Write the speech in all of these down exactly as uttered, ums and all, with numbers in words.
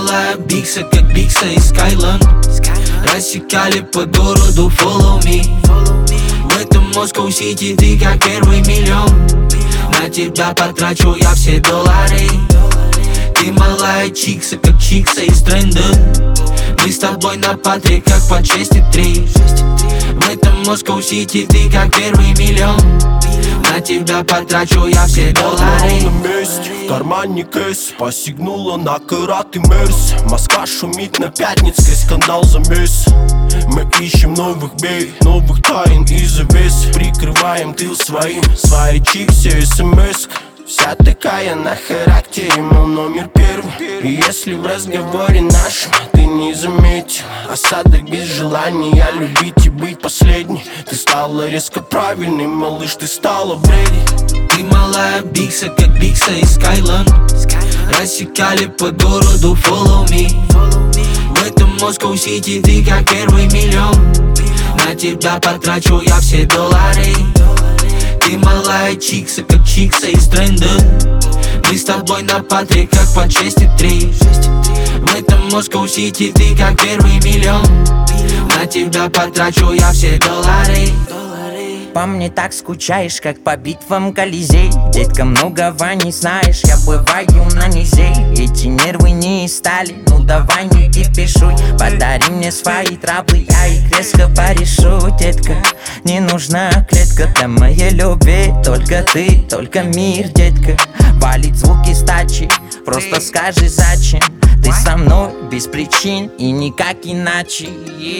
малая бикса, как бикса и Скайланд. Рассекали по городу, follow me. В этом Москва Сити ты как первый миллион. На тебя потрачу я все доллары. Ты малая чикса, как чикса из тренда. Мы с тобой на патре, как по чести три. В этом Москва Сити ты как первый миллион. На тебя потрачу я все доллары. На месте, в кармане кэс, посигнула на Карат и Мерс. Москва шумит на Пятницкой, скандал за месяц. Мы ищем новых бей, новых тайн и завес. Прикрываем тыл своим, свои чипсы, смс. Вся такая на характере, мол, номер первый. И если в разговоре нашем ты не заметил осадок без желания любить и быть последней, ты стала резко правильной, малыш, ты стала бредить. Ты малая бикса, как бикса и Скайланд. Рассекали по городу, follow me. В этом Москва Сити ты как первый миллион. На тебя потрачу я все доллары. Ты малая чикса, как чикса из тренда. Мы с тобой на патре, как по чести три. В этом Москва Сити ты как первый миллион. На тебя потрачу я все доллары. По мне так скучаешь, как по битвам Колизей. Детка, многого не знаешь, я бываю на низей. Эти нервы не из стали, ну давай не кипишуй. Подари мне свои траблы, я их резко порешу. Детка, не нужна клетка для моей любви. Только ты, только мир, детка. Валит звуки с тачи, просто скажи зачем. Ты со мной без причин и никак иначе.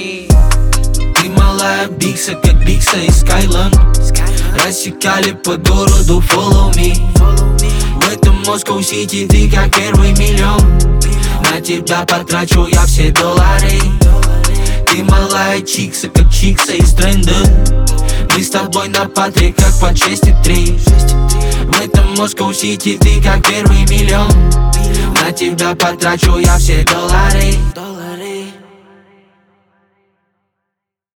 Ты малая бикса, как бикса и Скайланд. Рассекали по городу, follow me. В этом Москва Сити ты как первый миллион. На тебя потрачу я все доллары. Ты малая чикса, как чикса из тренда. Мы с тобой на патре, как по чести три. В этом Москва Сити ты как первый миллион. На тебя потрачу я все доллары.